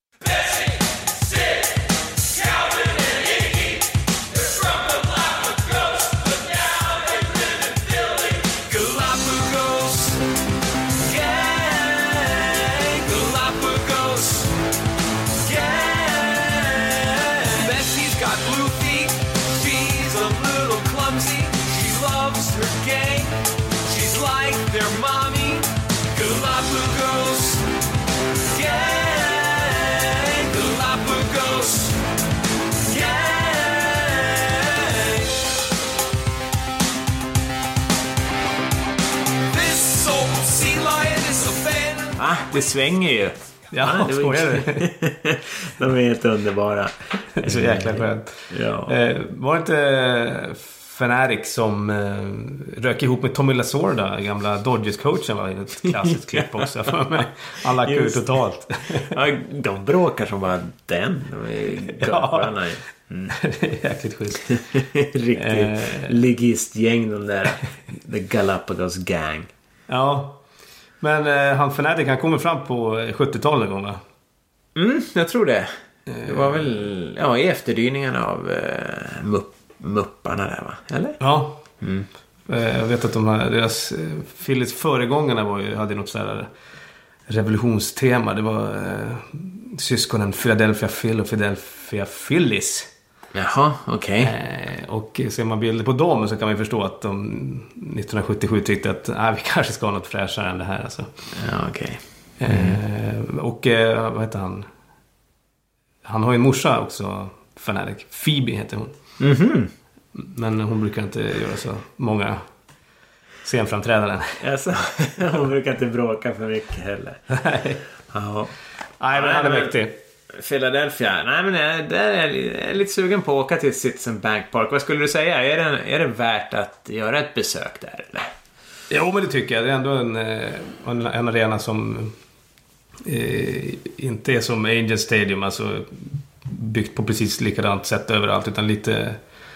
Va? Det svänger ju. Ja, ah, så är det. De är helt underbara. Det är så jäkla skönt. Ja. Eh, var det inte Fanatic som eh, rök ihop med Tommy Lasorda, gamla Dodgers-coachen, var ett klassiskt klipp också för mig. Han lackade ut totalt. Ja, de bråkar som bara den. De är gubbarna. Mm. Det är jäkligt schysst. Riktigt eh, ligistgäng, de där. The Galapagos Gang. Ja. Men eh, han Fanatic, han kommer fram på sjuttiotalet någon gång, va? Mm, jag tror det. Det var väl ja, i efterdyningarna av eh, mupp, Mupparna där, va? Eller? Ja. Mm. Eh, jag vet att de här, deras eh, Phillies föregångarna var ju, hade något sådär revolutionstema. Det var eh, syskonen Philadelphia Phil och Philadelphia Phillies. Jaha, okej. Okay. Eh, och ser man bilder på dem så kan man ju förstå att de nittonhundrasjuttiosju tyckte att ah, vi kanske ska ha något fräschare än det här. Alltså. Ja, okej. Okay. Mm. Eh, och eh, vad heter han? Han har ju en morsa också, Fanatic. Phoebe heter hon. Mhm. Men hon brukar inte göra så många scenframträdanden. Alltså, hon brukar inte bråka för mycket heller. Nej. Ja. Nej, men han är mäktig. Philadelphia. Nej, men där är jag lite sugen på att åka till Citizen Bank Park. Vad skulle du säga? Är det, är det värt att göra ett besök där, eller? Jo, men det tycker jag. Det är ändå en, en, en arena som eh, inte är som Angel Stadium, alltså byggt på precis likadant sätt överallt, utan lite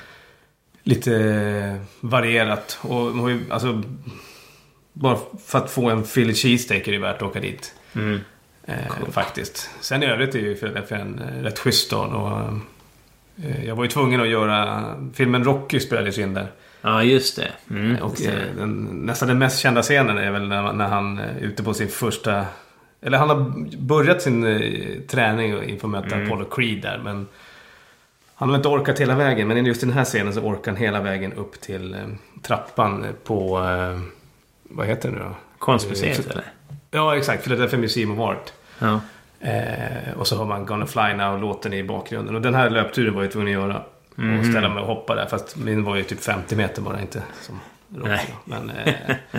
lite varierat. Och alltså bara för att få en Philly cheesesteak är det värt att åka dit. Mm. Eh, cool. Faktiskt. Sen i övrigt är ju Philadelphia en rätt schysst stad, och eh, jag var ju tvungen att göra filmen Rocky spelades in där. Ja, just det. Mm, och det eh, den, nästan den mest kända scenen är väl när, när han är ute på sin första, eller han har börjat sin eh, träning inför att möta mm. Apollo Creed där, men han har inte orkat hela vägen, men just i den här scenen så orkar han hela vägen upp till eh, trappan på eh, vad heter det nu då? Konstmuseet, eller? Ja, exakt. Philadelphia Museum of Art. Ja. Eh, och så har man Gonna Fly Now låten i bakgrunden. Och den här löpturen var jag tvungen att göra. Mm. Och ställa mig och hoppa där. Fast min var ju typ femtio meter bara, inte som Nej. Men eh,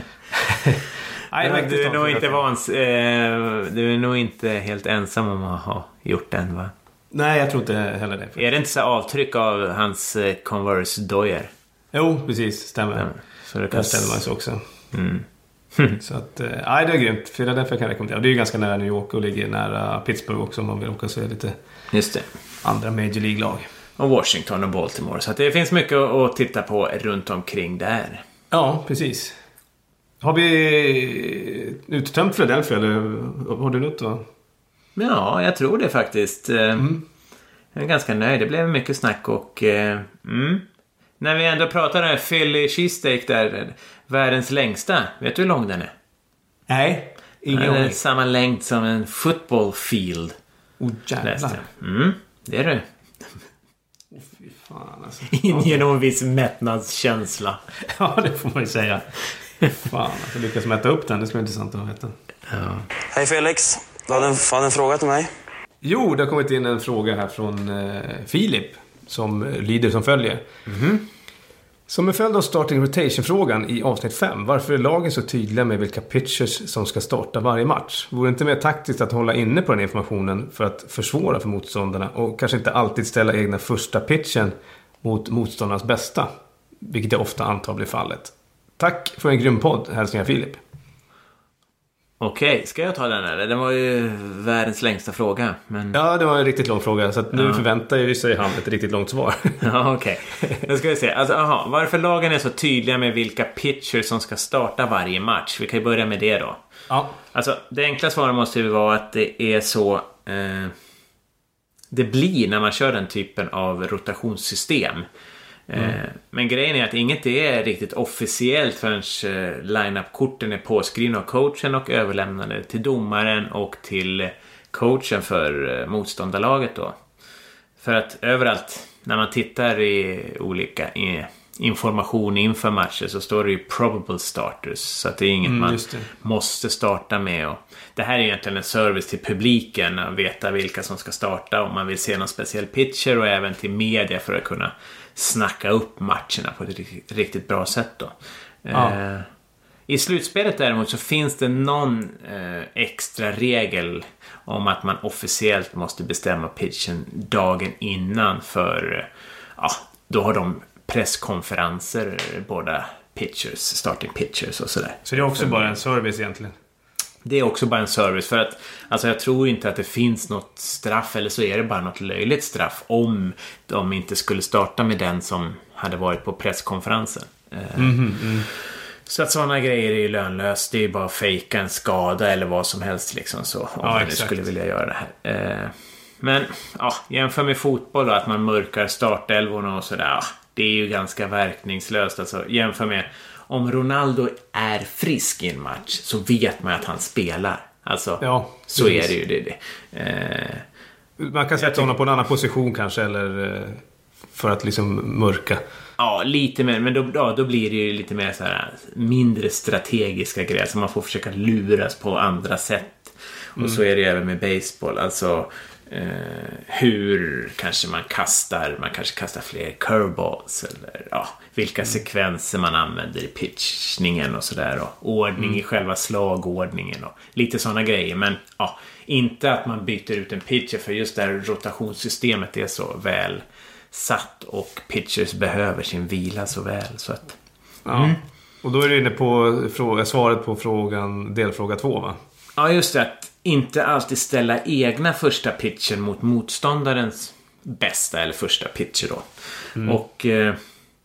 nej, men du är nog inte vans, eh, du är nog inte helt ensam om att ha gjort den, va? Nej, jag tror inte heller det. Är det inte så avtryck av hans eh, Converse dojer? Jo, precis. Stämmer. Ja, så det kan... Där ställer man sig också. Mm. Så att, nej, det är grymt. Philadelphia kan jag rekommendera. Det är ju ganska nära New York och ligger nära Pittsburgh också, om man vill åka, så är det lite just det. Andra Major League-lag. Och Washington och Baltimore. Så att det finns mycket att titta på runt omkring där. Ja, precis. Har vi uttömt Philadelphia, eller har du något då? Ja, jag tror det faktiskt. Mm. Jag är ganska nöjd. Det blev mycket snack och... Mm. När vi ändå pratar om Philly cheesesteak där, världens längsta. Vet du hur lång den är? Nej, ingen aning. Samma längd som en football field. Oh, jävlar. Mm, det är det. Oh, fy fan, alltså. Inger någon viss mättnadskänsla. Ja, det får man ju säga. Fan, att lyckas mäta upp den, det skulle vara intressant att veta. Ja. Hej Felix, du hade en, hade en fråga till mig? Jo, det har kommit in en fråga här från eh, Filip, som lyder som följer. Mm-hmm. Som en följd av starting rotation-frågan i avsnitt fem, varför är lagen så tydliga med vilka pitchers som ska starta varje match? Vore det inte mer taktiskt att hålla inne på den informationen för att försvåra för motståndarna och kanske inte alltid ställa egna första pitchen mot motståndarnas bästa? Vilket jag ofta antar blir fallet. Tack för en grym podd, hälsningar Filip. Okej, okay, ska jag ta den här? Den var ju världens längsta fråga. Men... Ja, det var en riktigt lång fråga. Så att nu ja. förväntar ju sig han ett riktigt långt svar. Ja, okej. Okay. Då ska vi se. Alltså, aha, varför lagen är så tydliga med vilka pitchers som ska starta varje match? Vi kan ju börja med det då. Ja. Alltså, det enkla svaret måste ju vara att det är så... Eh, det blir när man kör den typen av rotationssystem. Mm. Men grejen är att inget är riktigt officiellt förrän line-up-korten är påskrivna av coachen och överlämnade till domaren och till coachen för motståndarlaget då. För att överallt när man tittar i olika information inför matcher så står det ju probable starters, så att det är inget mm, man måste starta med. Och det här är egentligen en service till publiken att veta vilka som ska starta om man vill se någon speciell pitcher, och även till media för att kunna snacka upp matcherna på ett riktigt, riktigt bra sätt då. Ja. Eh, I slutspelet däremot så finns det någon eh, extra regel om att man officiellt måste bestämma pitchen dagen innan, för ja, då har de presskonferenser, båda pitchers, starting pitchers och sådär. Så det är också bara en service egentligen? Det är också bara en service, för att alltså jag tror inte att det finns något straff, eller så är det bara något löjligt straff om de inte skulle starta med den som hade varit på presskonferensen. Mm-hmm, mm. Så att sådana grejer är ju lönlöst. Det är ju bara att fejka en skada eller vad som helst liksom, så om ja, man exakt. skulle vilja göra det här. Men ja, jämför med fotboll då, att man mörkar startelvorna och sådär. Ja, det är ju ganska verkningslöst. Alltså, jämför med om Ronaldo är frisk i en match så vet man att han spelar. Alltså, ja, så är det ju. Det, det. Eh, man kan sätta honom på en annan position kanske, eller för att liksom mörka. Ja, lite mer, men då, ja, då blir det ju lite mer så här mindre strategiska grejer, så man får försöka luras på andra sätt. Mm. Och så är det ju även med baseball. Alltså eh, hur kanske man kastar, man kanske kastar fler curveballs, eller ja, vilka mm. sekvenser man använder i pitchningen och sådär, och ordning mm. i själva slagordningen och lite sådana grejer. Men ja, inte att man byter ut en pitcher, för just det här rotationssystemet är så väl satt och pitchers behöver sin vila så väl, så att ja. Mm. Och då är du inne på fråga, svaret på frågan, delfråga två, va? Ja, just det, att inte alltid ställa egna första pitchen mot motståndarens bästa eller första pitcher då. Mm. Och eh,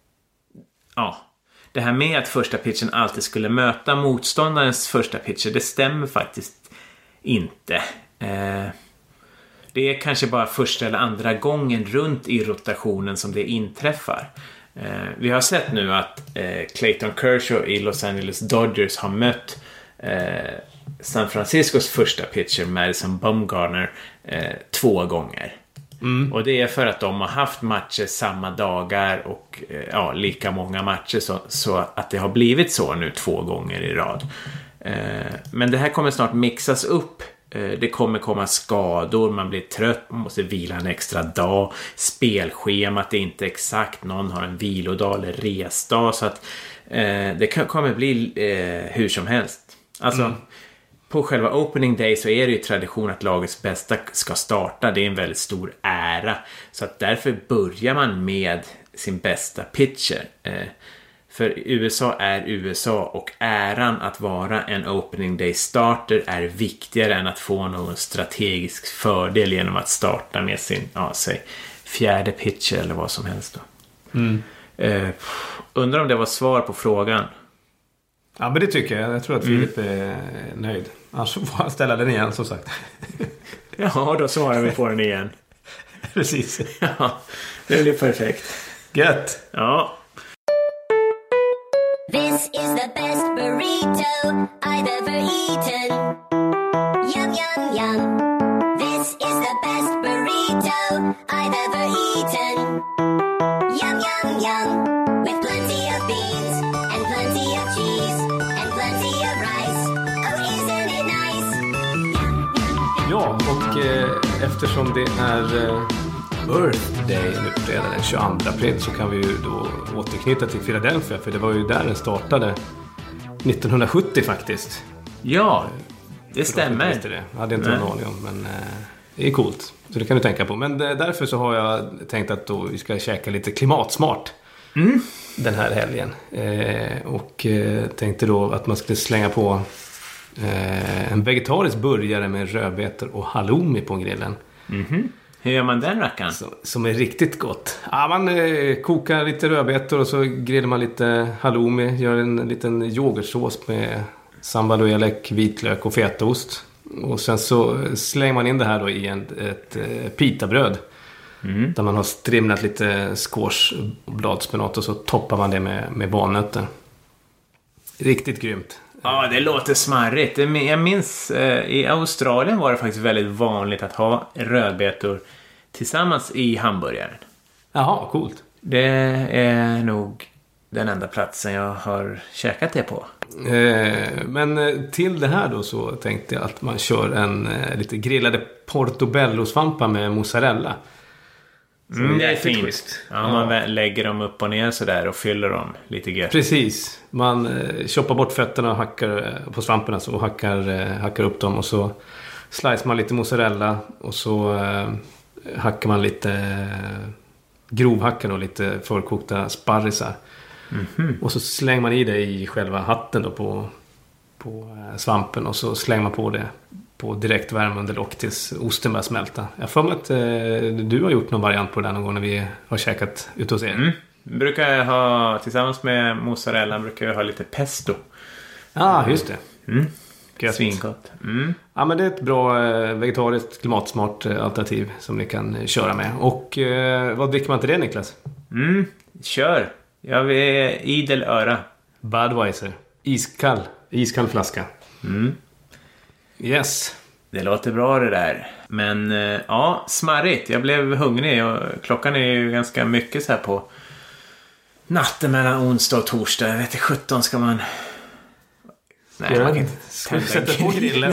ja, det här med att första pitchen alltid skulle möta motståndarens första pitcher, det stämmer faktiskt inte. Eh, det är kanske bara första eller andra gången runt i rotationen som det inträffar. Eh, vi har sett nu att eh, Clayton Kershaw i Los Angeles Dodgers har mött eh, San Franciscos första pitcher Madison Bumgarner eh, två gånger. Mm. Och det är för att de har haft matcher samma dagar och eh, ja, lika många matcher, så, så att det har blivit så nu två gånger i rad. Eh, men det här kommer snart mixas upp. Det kommer komma skador, man blir trött, man måste vila en extra dag, spelschemat är inte exakt, någon har en vilodag eller resdag, så att eh, det kan, kommer bli eh, hur som helst. Alltså mm. på själva opening day så är det ju tradition att lagets bästa ska starta, det är en väldigt stor ära, så att därför börjar man med sin bästa pitcher. eh, För U S A är U S A, och äran att vara en opening day starter är viktigare än att få någon strategisk fördel genom att starta med sin, ja, säg, fjärde pitcher eller vad som helst då. Mm. Uh, undrar om det var svar på frågan. Ja, men det tycker jag. Jag tror att Filip mm. är nöjd. Annars får han ställa den igen, som sagt. Ja, då svarar vi på den igen. Precis. Ja, det blir perfekt. Gött. Ja. This is the best burrito I've ever eaten. Yum, yum, yum. This is the best burrito I've ever eaten. Yum, yum, yum. With plenty of beans and plenty of cheese and plenty of rice. Oh, isn't it nice? Yum, yum, yum. Ja, och eh, eftersom det är eh, Earth Day nu fredag den tjugoandra april, så kan vi ju då återknyta till Philadelphia, för det var ju där den startade nittonhundrasjuttio faktiskt. Ja, det stämmer. Det. Jag hade inte någon aning om, men eh, det är coolt. Så det kan du tänka på. Men det, därför så har jag tänkt att då vi ska käka lite klimatsmart mm. den här helgen. Eh, och eh, tänkte då att man skulle slänga på eh, en vegetarisk burgare med rödbetor och halloumi på grillen. Mhm. Hur gör man den rackaren? Som, som är riktigt gott. Ja, man eh, kokar lite rödbetor och så grillar man lite halloumi. Gör en liten yoghurtsås med sambaluelek, vitlök och fetaost. Och sen så slänger man in det här då i en, ett eh, pitabröd. Mm. Där man har strimlat lite squash och bladspenat, och så toppar man det med, med valnötter. Riktigt grymt. Ja, det låter smarrigt. Jag minns, eh, i Australien var det faktiskt väldigt vanligt att ha rödbetor tillsammans i hamburgaren. Jaha, coolt. Det är nog den enda platsen jag har käkat det på. Eh, men till det här då så tänkte jag att man kör en eh, lite grillade portobello-svampar med mozzarella. Mm, det är fint. Ja, ja. Man lägger dem upp och ner sådär och fyller dem lite gött. Precis. Man eh, choppar bort fötterna och hackar på svamperna så, och hackar, eh, hackar upp dem. Och så slicear man lite mozzarella. Och så eh, hackar man lite eh, grovhackar och lite förkokta sparrisar. Mm-hmm. Och så slänger man i det i själva hatten då på, på eh, svampen. Och så slänger man på det på direkt värme under lock tills osten börjar smälta. Jag får mig att eh, du har gjort någon variant på det någon gång när vi har käkat ute hos er. Mm. Brukar jag ha, tillsammans med mozzarella brukar jag ha lite pesto. Ja, ah, just det. Mm. Svingott. Mm. Ja, men det är ett bra eh, vegetariskt, klimatsmart eh, alternativ som ni kan eh, köra med. Och eh, vad dricker man till det, Niklas? Mm, kör. Jag vill idel öra. Budweiser. Iskall. Iskall flaska. Mm. Yes. Det låter bra det där. Men eh, ja, smarrigt. Jag blev hungrig och klockan är ju ganska mycket så här på natten mellan onsdag och torsdag. Jag vet inte, sjutton ska man... Nej, ja, man kan inte ska sätta på grillen.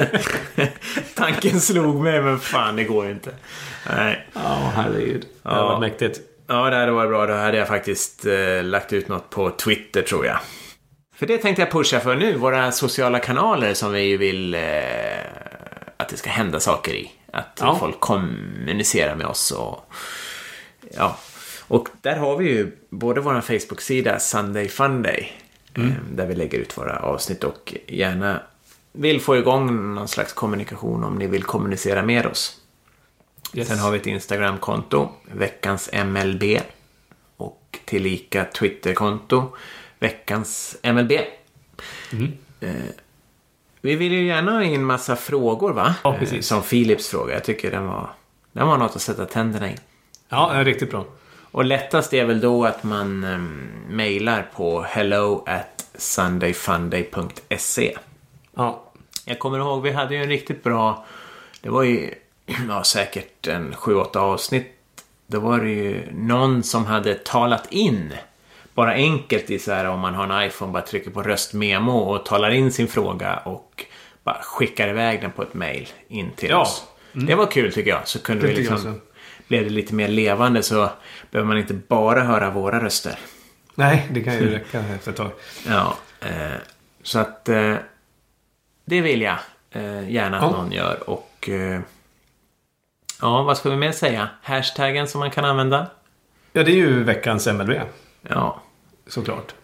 Tanken slog mig, men fan, det går ju inte. Nej. Ja, oh, herregud. Ja. Det var mäktigt. Ja, det hade varit bra. Då hade jag faktiskt eh, lagt ut något på Twitter, tror jag. För det tänkte jag pusha för nu. Våra sociala kanaler som vi vill eh, att det ska hända saker i. Att ja. folk kommunicerar med oss. Och, ja. och där har vi ju både vår Facebook-sida Sunday Funday. Mm. Eh, där vi lägger ut våra avsnitt och gärna vill få igång någon slags kommunikation om ni vill kommunicera med oss. Yes. Sen har vi ett Instagram-konto, veckans M L B. Och tillika Twitter-konto, veckans M L B. Mm. Eh, vi vill ju gärna ha in massa frågor, va? Ja, precis. Eh, som Philips fråga. Jag tycker den var, den var något att sätta tänderna i. Ja, det är riktigt bra. Och lättast är väl då att man eh, mejlar på hello at sundayfunday punkt se. Ja. Jag kommer ihåg, vi hade ju en riktigt bra... Det var ju ja, säkert en sju åtta avsnitt. Då var det ju någon som hade talat in... Bara enkelt i så här, om man har en iPhone, bara trycker på röstmemo och talar in sin fråga och bara skickar iväg den på ett mejl in till ja. oss. Mm. Det var kul, tycker jag. Så kunde det vi liksom, blev det lite mer levande, så behöver man inte bara höra våra röster. Nej, det kan ju räcka efter ett tag. Ja, eh, så att eh, det vill jag eh, gärna att ja. någon gör. Och eh, ja, vad ska vi mer säga? Hashtaggen som man kan använda? Ja, det är ju veckans M L B. Ja, såklart.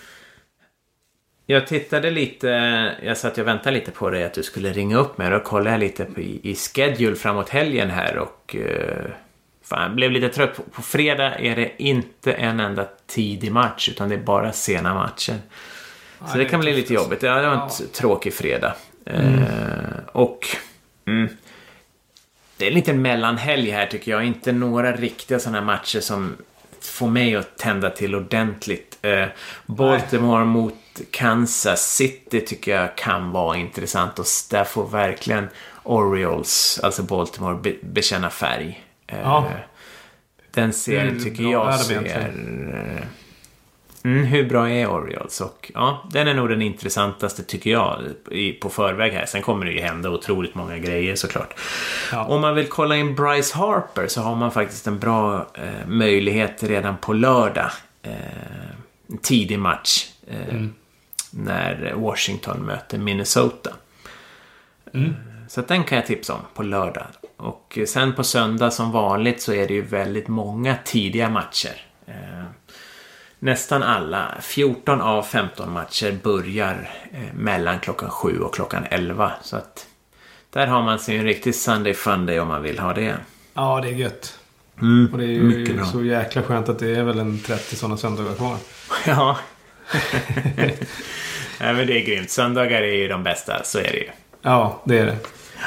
Jag tittade lite, jag satt och väntade lite på dig att du skulle ringa upp mig. Då kollade jag lite på, i, i schedule framåt helgen här och uh, fan, blev lite trött. På, på fredag är det inte en enda tidig match, utan det är bara sena matcher. Så ja, det, det kan bli lite jobbigt. Ja, det var en ja. tråkig fredag. Mm. Uh, och mm, det är lite mellanhelg här, tycker jag. Inte några riktiga sådana matcher som får mig att tända till ordentligt. Eh, Baltimore Nej. mot Kansas City tycker jag kan vara intressant. Och där får verkligen Orioles, alltså Baltimore, be- bekänna färg. Eh, ja. Den serien tycker jag ser... Mm, hur bra är Orioles? Och, ja, den är nog den intressantaste, tycker jag, i, på förväg här. Sen kommer det ju hända otroligt många grejer, såklart. Ja. Om man vill kolla in Bryce Harper så har man faktiskt en bra eh, möjlighet redan på lördag. Eh, en tidig match. Eh, mm. När Washington möter Minnesota. Mm. Så att den kan jag tipsa om på lördag. Och sen på söndag som vanligt så är det ju väldigt många tidiga matcher. Eh, Nästan alla, fjorton av femton matcher börjar eh, mellan klockan sju och klockan elva. Så att där har man sin riktig Sunday Funday om man vill ha det. Ja, det är gött. Mm, och det är ju så jäkla skönt att det är väl en trettio sådana söndagar kvar. Ja. Ja, men det är grymt. Söndagar är ju de bästa, så är det ju. Ja, det är det.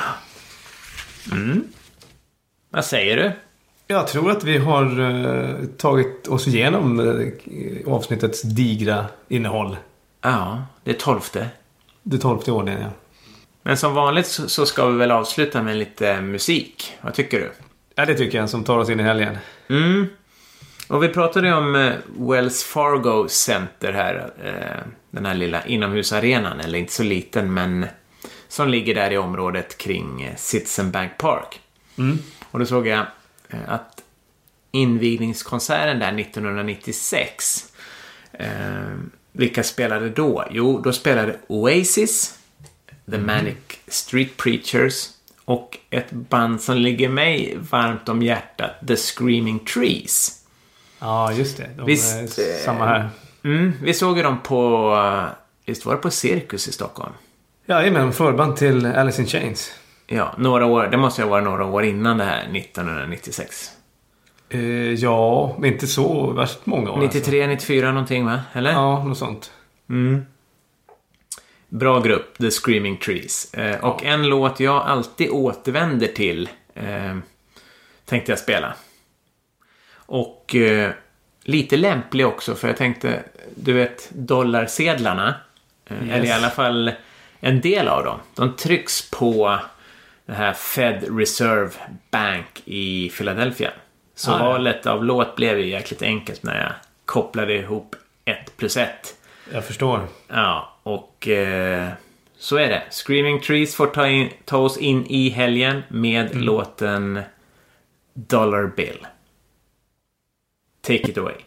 Mm. Vad säger du? Jag tror att vi har uh, tagit oss igenom uh, avsnittets digra innehåll. Ja, det är tolfte. Det tolfte ordningen, ja. Men som vanligt så, så ska vi väl avsluta med lite musik. Vad tycker du? Ja, det tycker jag, som tar oss in i helgen. Mm. Och vi pratade om uh, Wells Fargo Center här. Uh, den här lilla inomhusarenan, eller inte så liten, men som ligger där i området kring uh, Citizen Bank Park. Mm. Och då såg jag att invigningskonserten där nittonhundranittiosex. Eh, vilka spelade då? Jo, då spelade Oasis, The mm. Manic Street Preachers och ett band som ligger mig varmt om hjärtat, The Screaming Trees. Ja, just det. De visst, är samma här. Mm, vi såg ju dem på, visst var det på Cirkus i Stockholm? Ja, men förband till Alice in Chains. Ja, några år, det måste ju vara några år innan det här, nittonhundranittiosex. Eh, ja, men inte så värst många år. nittiotre, alltså. nittiofyra någonting, va? Eller? Ja, något sånt. Mm. Bra grupp, The Screaming Trees. Eh, och en låt jag alltid återvänder till eh, tänkte jag spela. Och eh, lite lämplig också, för jag tänkte, du vet, dollarsedlarna, eh, yes. eller i alla fall en del av dem, de trycks på det här Fed Reserve Bank i Philadelphia. Så ah, valet ja. av låt blev ju jäkligt enkelt när jag kopplade ihop ett plus ett. Jag förstår. Ja, och eh, så är det. Screaming Trees får ta, in, ta oss in i helgen med mm. låten Dollar Bill. Take it away.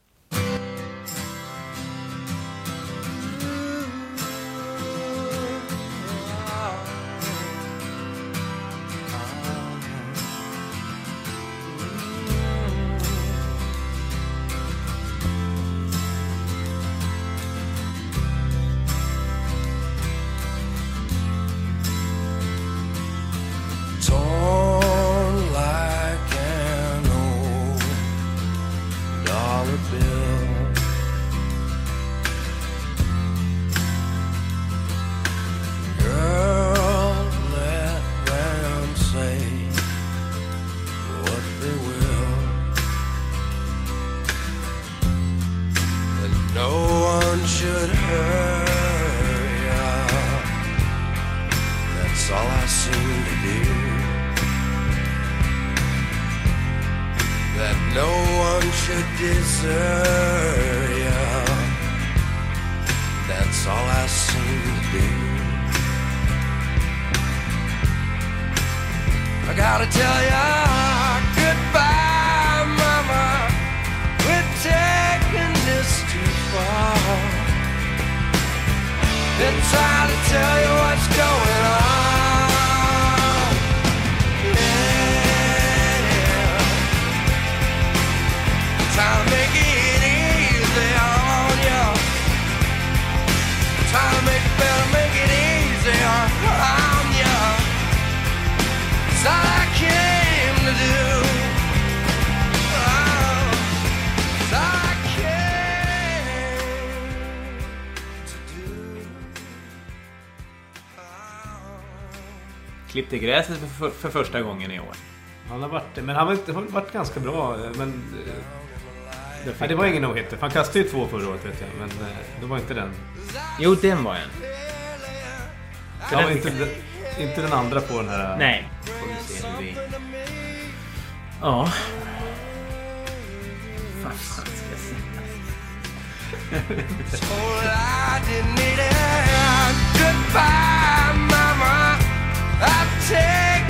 Klippte gräset för, för första gången i år. Han har varit men han har varit, har varit ganska bra, men det, nej, det var ingen no-hitter. Han kastade ju två förra året, vet jag, men det var inte den. Jo, den var en. Det var inte, den, inte den andra på den här. Nej. Får vi se hur vi... Ja. Vad fan ska jag säga? Goodbye, mama. I take